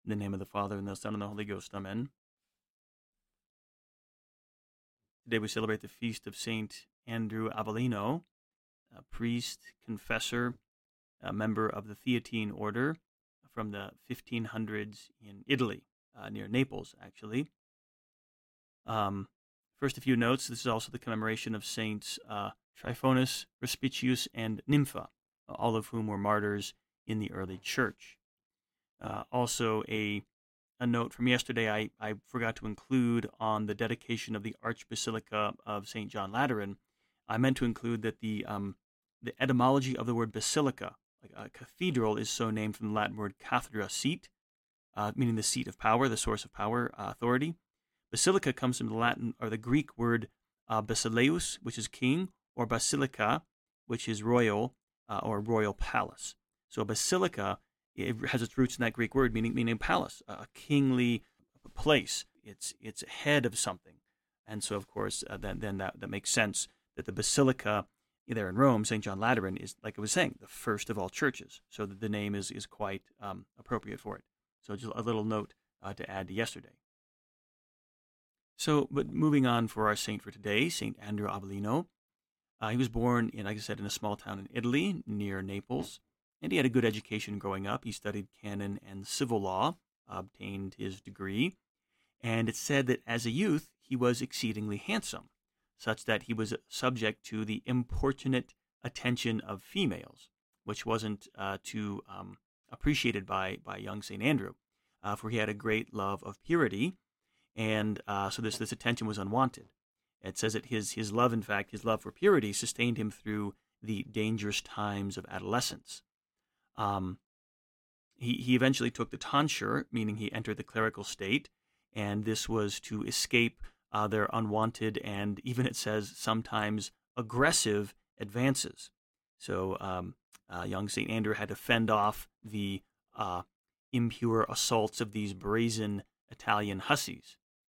In the name of the Father, and the Son, and the Holy Ghost. Amen. Today we celebrate the feast of Saint Andrew Avellino, a priest, confessor, a member of the Theatine order from the 1500s in Italy, near Naples, actually. First, a few notes. This is also the commemoration of Saints Tryphonus, Respicius, and Nympha, all of whom were martyrs in the early church. Also, a note from yesterday, I forgot to include on the dedication of the Archbasilica of St. John Lateran. I meant to include that the etymology of the word basilica, like a cathedral, is so named from the Latin word cathedra, seat, meaning the seat of power, the source of power, authority. Basilica comes from the Latin or the Greek word basileus, which is king, or basilica, which is royal or royal palace. So a basilica, it has its roots in that Greek word, meaning palace, a kingly place. It's head of something, and so of course then that makes sense that the basilica there in Rome, St. John Lateran, is, like I was saying, the first of all churches. So the name is quite appropriate for it. So just a little note to add to yesterday. So, but moving on for our saint for today, St. Andrew Avellino. He was born like I said, in a small town in Italy near Naples. And he had a good education growing up. He studied canon and civil law, obtained his degree, and it's said that as a youth he was exceedingly handsome, such that he was subject to the importunate attention of females, which wasn't too appreciated by young St. Andrew, for he had a great love of purity, and so this attention was unwanted. It says that his love, in fact, his love for purity sustained him through the dangerous times of adolescence. He eventually took the tonsure, meaning he entered the clerical state, and this was to escape their unwanted and even, it says, sometimes aggressive advances. So young St. Andrew had to fend off the impure assaults of these brazen Italian hussies.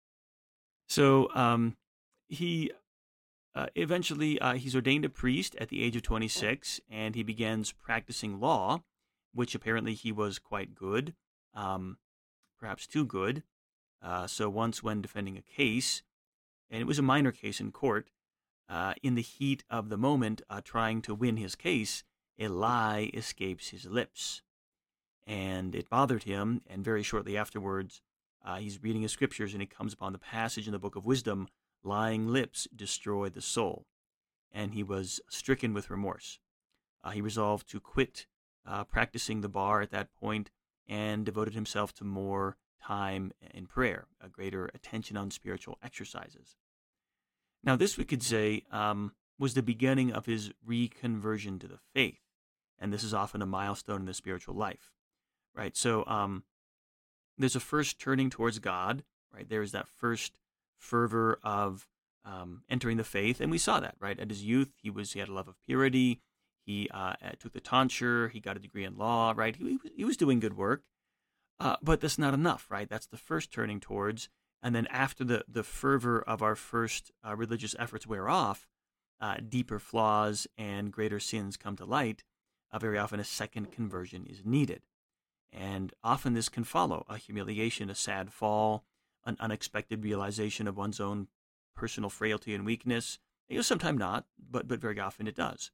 So he eventually he's ordained a priest at the age of 26, and he begins practicing law, which apparently he was quite good, perhaps too good. So once when defending a case, and it was a minor case in court, in the heat of the moment trying to win his case, a lie escapes his lips. And it bothered him, and very shortly afterwards, he's reading his scriptures, and he comes upon the passage in the Book of Wisdom, lying lips destroy the soul. And he was stricken with remorse. He resolved to quit practicing the bar at that point and devoted himself to more time in prayer, a greater attention on spiritual exercises. Now, this, we could say, was the beginning of his reconversion to the faith, and this is often a milestone in the spiritual life, right? So there's a first turning towards God, right? There is that first fervor of entering the faith, and we saw that, right? At his youth, he had a love of purity. He took the tonsure. He got a degree in law, right? He was doing good work, but that's not enough, right? That's the first turning towards. And then after the fervor of our first religious efforts wear off, deeper flaws and greater sins come to light. Very often a second conversion is needed. And often this can follow a humiliation, a sad fall, an unexpected realization of one's own personal frailty and weakness. Sometimes not, but very often it does.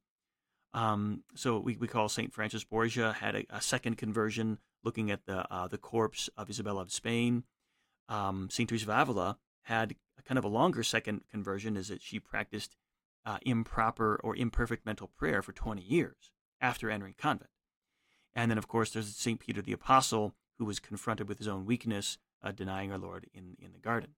So we call St. Francis Borgia had a second conversion, looking at the corpse of Isabella of Spain. St. Teresa of Avila had a kind of a longer second conversion, is that she practiced improper or imperfect mental prayer for 20 years after entering convent. And then, of course, there's St. Peter the Apostle, who was confronted with his own weakness, denying our Lord in the garden.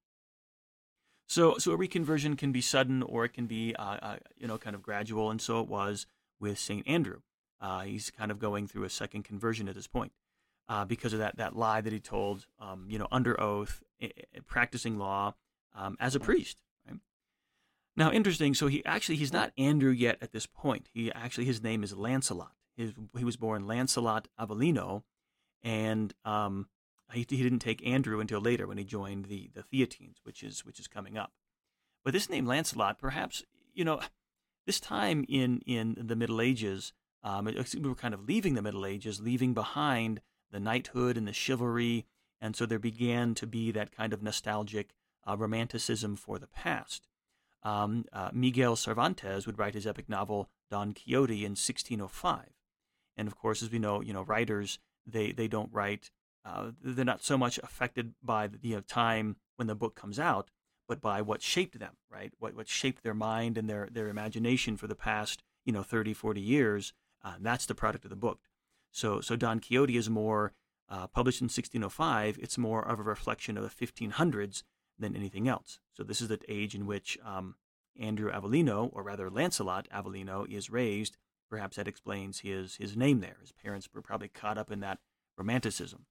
So a reconversion can be sudden, or it can be kind of gradual, and so it was with St. Andrew. He's kind of going through a second conversion at this point because of that lie that he told, under oath, practicing law as a priest. Right? Now, interesting. So he's not Andrew yet at this point. His name is Lancelot. He was born Lancelot Avellino, and he didn't take Andrew until later when he joined the Theatines, which is coming up. But this name Lancelot, perhaps this time in the Middle Ages, we were kind of leaving the Middle Ages, leaving behind the knighthood and the chivalry, And so there began to be that kind of nostalgic romanticism for the past. Miguel Cervantes would write his epic novel Don Quixote in 1605. And of course, as we know, writers, they don't write, they're not so much affected by the time when the book comes out, but by what shaped them, right? What shaped their mind and their imagination for the past, 30, 40 years. That's the product of the book. So Don Quixote is more, published in 1605, it's more of a reflection of the 1500s than anything else. So this is the age in which Andrew Avellino, or rather Lancelot Avellino, is raised. Perhaps that explains his name there. His parents were probably caught up in that romanticism.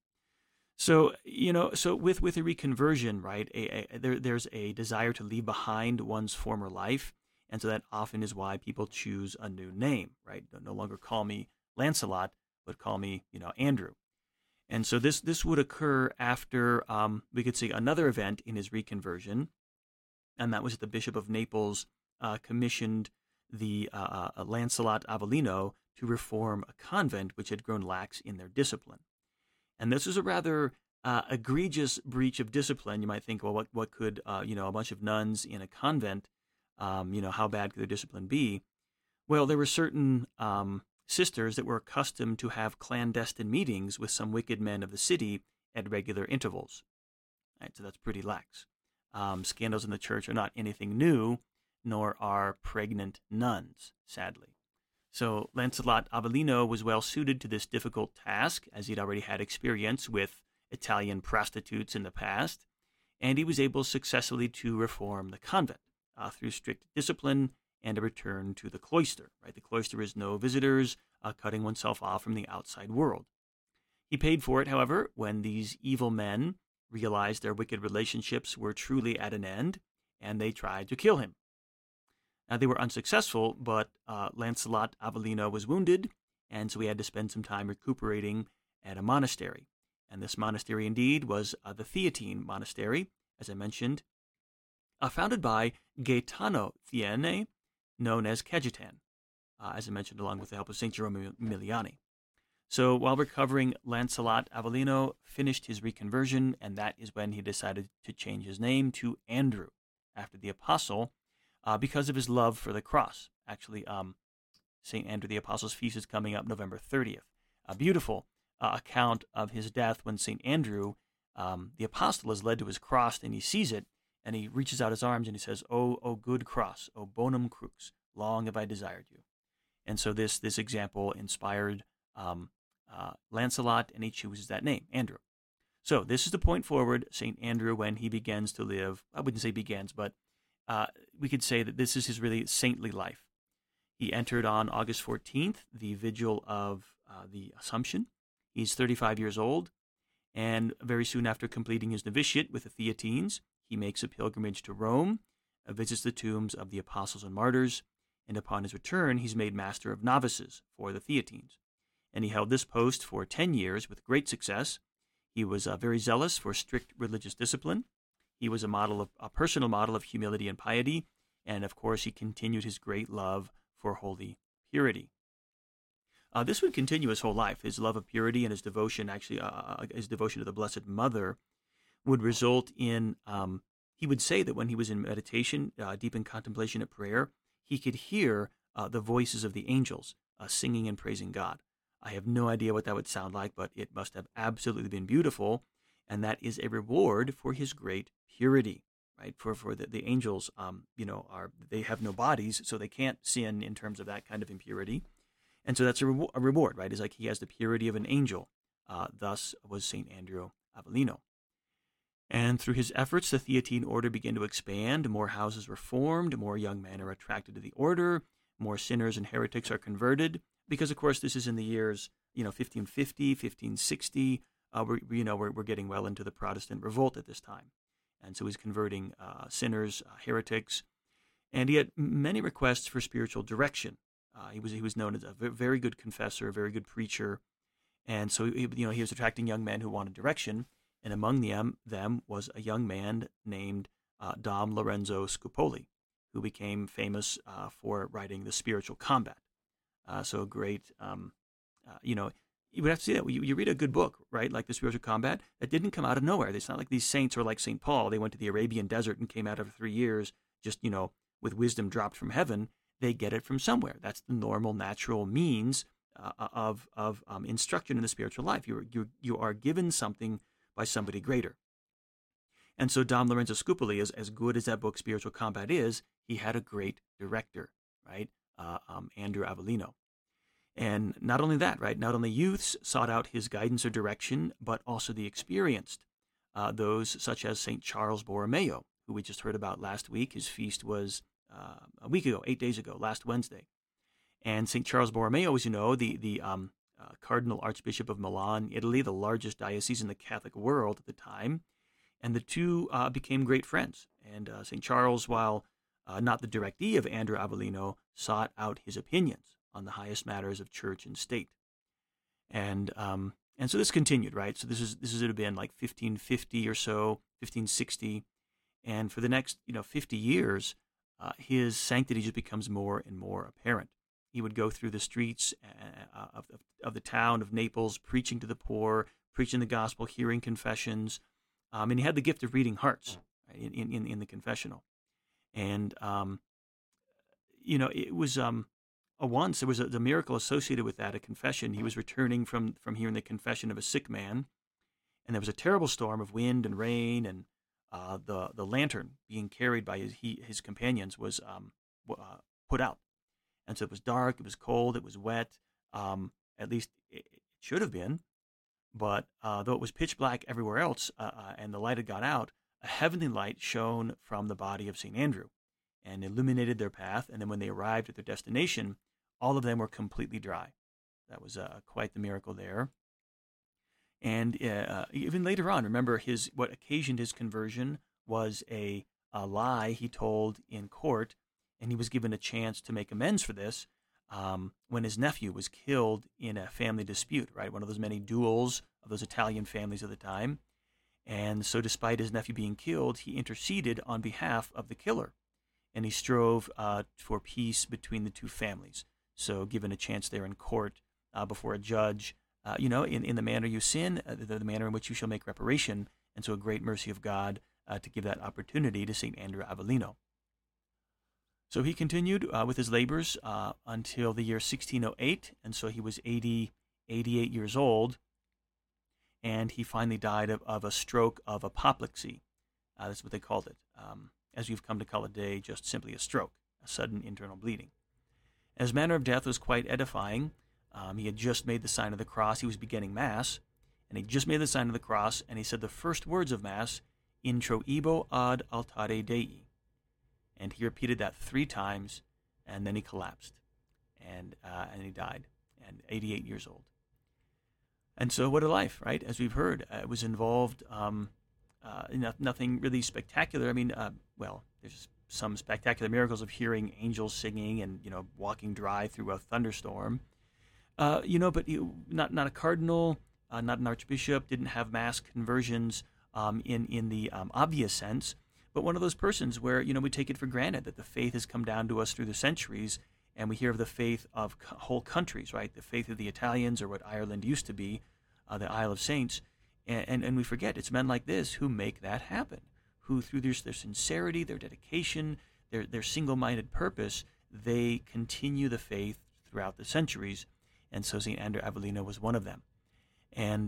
So, so with a reconversion, right, there's a desire to leave behind one's former life. And so that often is why people choose a new name, right? No longer call me Lancelot, but call me, Andrew. And so this would occur after, we could say, another event in his reconversion, and that was that the Bishop of Naples commissioned the Lancelot Avellino to reform a convent which had grown lax in their discipline. And this was a rather egregious breach of discipline. You might think, well, what could, a bunch of nuns in a convent, how bad could their discipline be? Well, there were certain sisters that were accustomed to have clandestine meetings with some wicked men of the city at regular intervals. Right, so that's pretty lax. Scandals in the church are not anything new, nor are pregnant nuns, sadly. So Lancelot Avellino was well suited to this difficult task, as he'd already had experience with Italian prostitutes in the past, and he was able successfully to reform the convent through strict discipline and a return to the cloister. Right, the cloister is no visitors, cutting oneself off from the outside world. He paid for it, however, when these evil men realized their wicked relationships were truly at an end, and they tried to kill him. Now, they were unsuccessful, but Lancelot Avellino was wounded, and so he had to spend some time recuperating at a monastery. And this monastery, indeed, was the Theatine Monastery, as I mentioned, founded by Gaetano Thiene, known as Cajetan, as I mentioned, along with the help of St. Jerome Emiliani. So while recovering, Lancelot Avellino finished his reconversion, and that is when he decided to change his name to Andrew, after the apostle, because of his love for the cross. Actually, St. Andrew the Apostle's feast is coming up November 30th. A beautiful account of his death when St. Andrew, the apostle, is led to his cross, and he sees it, and he reaches out his arms and he says, "O good cross, O bonum crux, long have I desired you." And so this example inspired Lancelot, and he chooses that name, Andrew. So this is the point forward, St. Andrew, when he begins to live. I wouldn't say begins, but we could say that this is his really saintly life. He entered on August 14th, the vigil of the Assumption. He's 35 years old, and very soon after completing his novitiate with the Theatines, he makes a pilgrimage to Rome, visits the tombs of the apostles and martyrs, and upon his return, he's made master of novices for the Theatines. And he held this post for 10 years with great success. He was very zealous for strict religious discipline. He was a personal model of humility and piety, and of course, he continued his great love for holy purity. This would continue his whole life. His love of purity and his devotion, his devotion to the Blessed Mother, would result in, he would say that when he was in meditation, deep in contemplation and prayer, he could hear the voices of the angels singing and praising God. I have no idea what that would sound like, but it must have absolutely been beautiful, and that is a reward for his great purity, right? For the angels, they have no bodies, so they can't sin in terms of that kind of impurity. And so that's a reward, right? It's like he has the purity of an angel. Thus was St. Andrew Avellino. And through his efforts, the Theatine order began to expand. More houses were formed. More young men are attracted to the order. More sinners and heretics are converted. Because, of course, this is in the years, 1550, 1560. We're getting well into the Protestant revolt at this time. And so he's converting sinners, heretics. And he had many requests for spiritual direction. He was known as a very good confessor, a very good preacher. And so, he was attracting young men who wanted direction. And among them was a young man named Dom Lorenzo Scupoli, who became famous for writing The Spiritual Combat. So great, you would have to see that. You read a good book, right, like The Spiritual Combat, that didn't come out of nowhere. It's not like these saints are like St. Paul. They went to the Arabian desert and came out after 3 years just, with wisdom dropped from heaven. They get it from somewhere. That's the normal, natural means of instruction in the spiritual life. You are given something by somebody greater. And so Dom Lorenzo Scupoli, as good as that book Spiritual Combat is, he had a great director, right? Andrew Avellino. And not only that, right? Not only youths sought out his guidance or direction, but also the experienced, those such as St. Charles Borromeo, who we just heard about last week. His feast was a week ago, 8 days ago, last Wednesday. And St. Charles Borromeo, as you know, the Cardinal Archbishop of Milan, Italy, the largest diocese in the Catholic world at the time. And the two became great friends. And St. Charles, while not the directee of Andrew Avellino, sought out his opinions on the highest matters of church and state. And so this continued, right? So this would have been like 1550 or so, 1560. And for the next 50 years, his sanctity just becomes more and more apparent. He would go through the streets of the town of Naples, preaching to the poor, preaching the gospel, hearing confessions, and he had the gift of reading hearts, right, in the confessional. And it was once there was a miracle associated with that, a confession. He was returning from hearing the confession of a sick man, and there was a terrible storm of wind and rain, and the lantern being carried by his companions was put out. And so it was dark, it was cold, it was wet, at least it should have been. But though it was pitch black everywhere else and the light had gone out, a heavenly light shone from the body of St. Andrew and illuminated their path. And then when they arrived at their destination, all of them were completely dry. That was quite the miracle there. And even later on, remember what occasioned his conversion was a lie he told in court, and he was given a chance to make amends for this when his nephew was killed in a family dispute, right? One of those many duels of those Italian families of the time. And so despite his nephew being killed, he interceded on behalf of the killer, and he strove for peace between the two families. So given a chance there in court before a judge, in the manner you sin, the manner in which you shall make reparation, and so a great mercy of God to give that opportunity to St. Andrew Avellino. So he continued with his labors until the year 1608, and so he was 88 years old, and he finally died of a stroke of apoplexy. That's what they called it. As we've come to call it today, just simply a stroke, a sudden internal bleeding. His manner of death was quite edifying. He had just made the sign of the cross. He was beginning Mass, and he just made the sign of the cross, and he said the first words of Mass, Introibo ad altare Dei. And he repeated that 3 times, and then he collapsed, and he died, and 88 years old. And so what a life, right? As we've heard, it was involved nothing really spectacular. I mean, there's some spectacular miracles of hearing angels singing and, walking dry through a thunderstorm. But not a cardinal, not an archbishop, didn't have mass conversions in the obvious sense, but one of those persons where, we take it for granted that the faith has come down to us through the centuries, and we hear of the faith of whole countries, right? The faith of the Italians, or what Ireland used to be, the Isle of Saints, and we forget it's men like this who make that happen, who through their sincerity, their dedication, their single-minded purpose, they continue the faith throughout the centuries, and so St. Andrew Avellino was one of them. And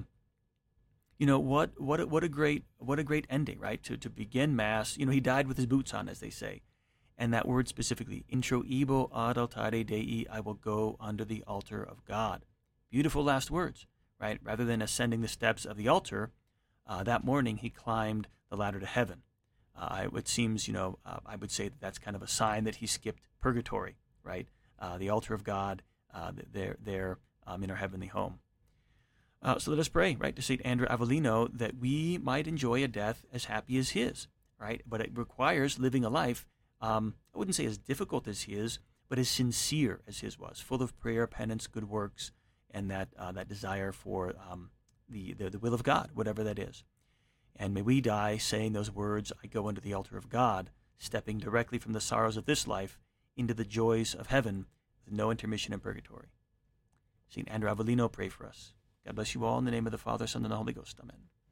what a great ending, right? To begin Mass, he died with his boots on, as they say, and that word specifically, Introibo ad altare Dei, I will go under the altar of God. Beautiful last words, right? Rather than ascending the steps of the altar, that morning he climbed the ladder to heaven. It seems, I would say that's kind of a sign that he skipped purgatory, right? The altar of God, there in our heavenly home. So let us pray, right, to St. Andrew Avellino that we might enjoy a death as happy as his, right? But it requires living a life, I wouldn't say as difficult as his, but as sincere as his was, full of prayer, penance, good works, and that desire for the will of God, whatever that is. And may we die saying those words, I go under the altar of God, stepping directly from the sorrows of this life into the joys of heaven with no intermission in purgatory. St. Andrew Avellino, pray for us. God bless you all in the name of the Father, Son, and the Holy Ghost. Amen.